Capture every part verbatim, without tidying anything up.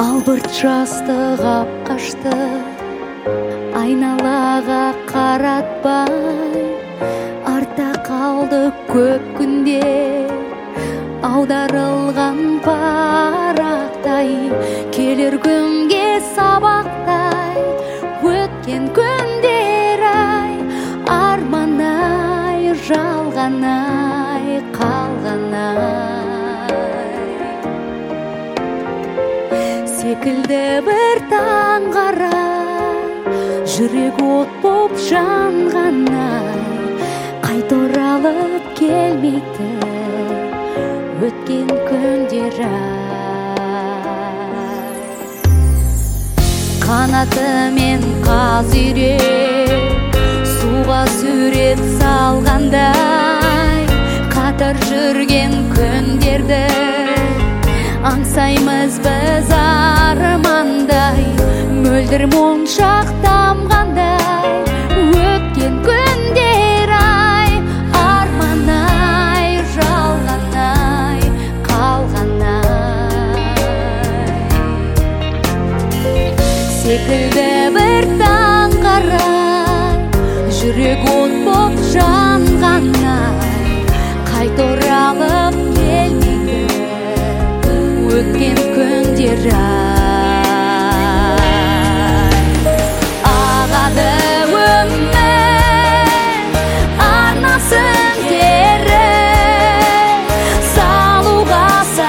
Албырт жастық ап қашты, айналаға қаратпай, артта қалды көп күндер, аударылған парақтай, келер күнге сабақтай, өткен күндер ай, арман-ай, жалған-ай, қалған-ай. Секілді бір таң қарай, жүрек от боп жанған-ай, қайта оралып келмейді өткен күндер ай. Қанатымен қаз үйрек, суға сурет салғандай, қатар жүрген күндерді аңсаймыз біз армандай, мөлдір моншақтамғандай, өткен күндер ай, арман-ай, жалған-ай, қалған-ай. Секілді бір таң қарай, жүрек от боп жанған-ай, қайта оралып келмейді өткен күндер ай. Ағады өмір арнасын теріп, салуға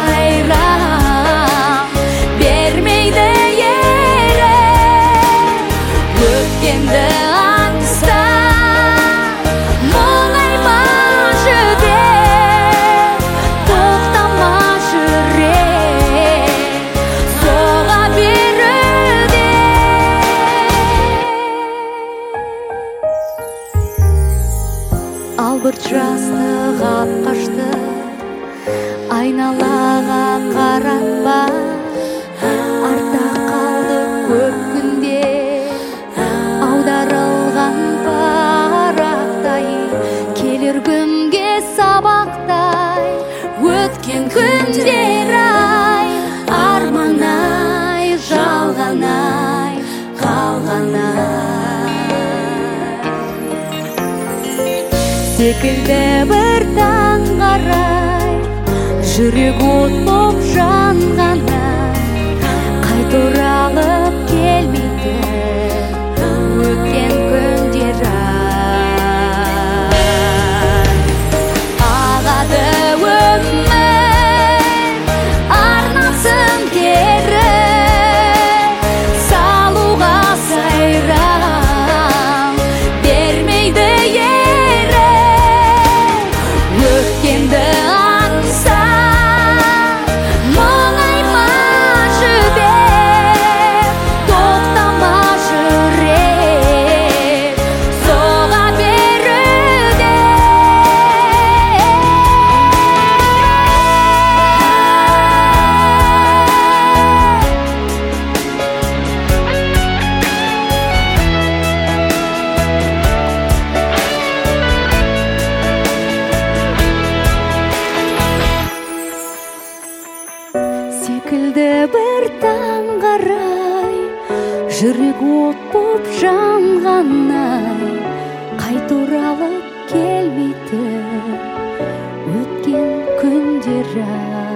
сайрап бермейді еріп, өткенді аңсап мұңайма жүдеп, тоқтама жүрек соға беруде. Албырт жастық ап қашты, айналаға қаратпай, артта қалды көп күндер, аударылған парақтай, келер күнге сабақтай, өткен күндер ай, арман-ай, жалған-ай, қалған-ай. Секілді бір таң қарай, жүрек от боп жанған-ай, қайта оралып келмейді өткен күндер ай. Ағады өмір арнасын теріп, салуға сайрап бермейді еріп, өткенді аңсап мұңайма жүдеп, тоқтама жүрек соға беруде. Секілді бір таң қарай, жүрек от боп жанған-ай, қайта оралып келмейді өткен күндер ай.